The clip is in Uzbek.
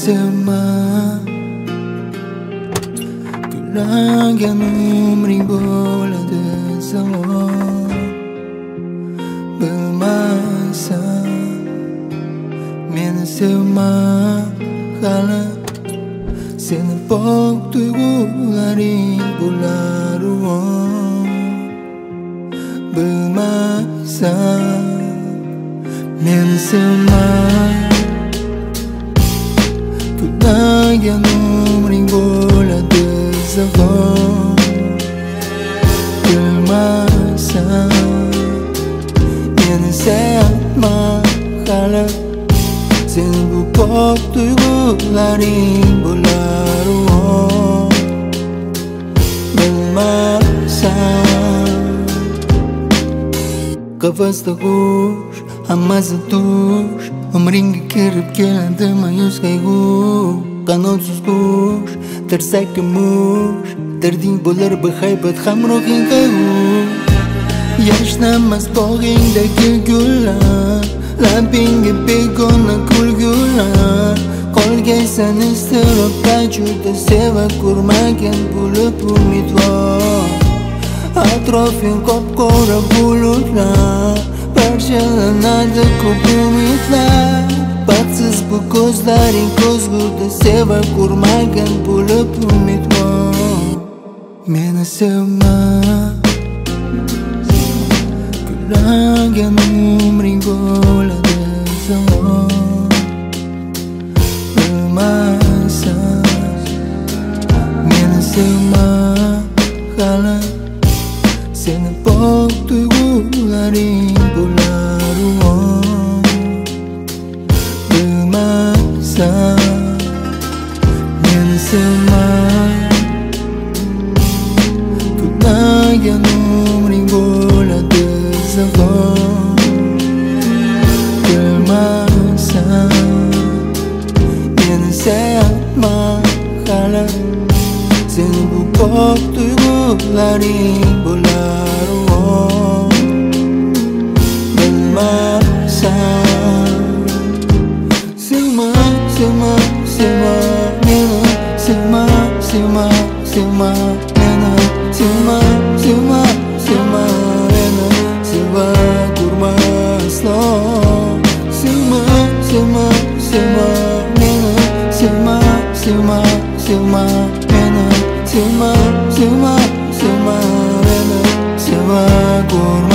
sevma, gullangan umring bo'ladi zavol. Bilmaysan, meni sevma hali, seni pok tuyg'ularing bo'lar bilmaysan, meni sevma, gullangan umring bo'ladi zavol. Bilmaysan, meni sevma hali, seni bu pok tuyg'ularing bo'lar bilmaysan. Qafasda qush, hammasi tush, umringga kirib keladi ma'yus qayg'u. Qanotsiz qush, tirsakli mush, darding bo'lar bahaybat hamrohing qayg'u. Yashnamas bog'ingdagi gullar, labingga begona kulgular. Qolgaysan iztirobda juda seva ko'rmagan bo'lib umidvor. Atrofing qop-qora bulutlar, parchalanadi ko'p umidlar. Baxtsiz bu ko'zlaring ko'zguda seva ko'rmagan bo'lib umidvor. Meni sevma, gullangan umring bo'ladi zavol. Bilmaysan, meni sevma hali, seni pok tuyg'ularing bo'lar bilmaysan, meni sevma, gullangan umring bo'ladi zavol. Bilmaysan, meni sevma hali, seni bu pok tuyg'ularing bo'lar bilmaysan. Sevma, sevma, sevma meni, sevma, sevma, sevma meni, sevma, sevma, sevma meni, seva ko'rma aslo. Sevma, sevma, sevma meni, sevma, sevma, sevma meni, sevma, sevma, sevma meni, seva ko'rma.